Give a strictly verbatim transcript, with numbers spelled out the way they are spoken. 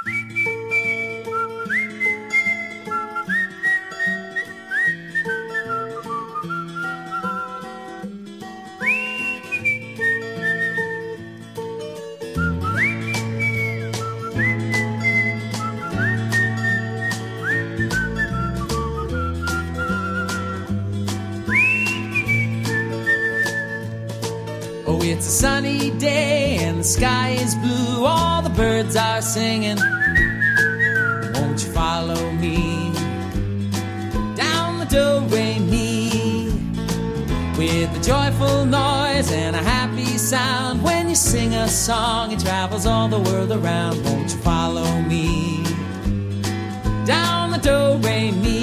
Oh, it's a sunny day and the sky is blue. All the birds are singing. Won't you follow me down the do-re-mi with a joyful noise and a happy sound? When you sing a song, it travels all the world around. Won't you follow me down the do-re-mi?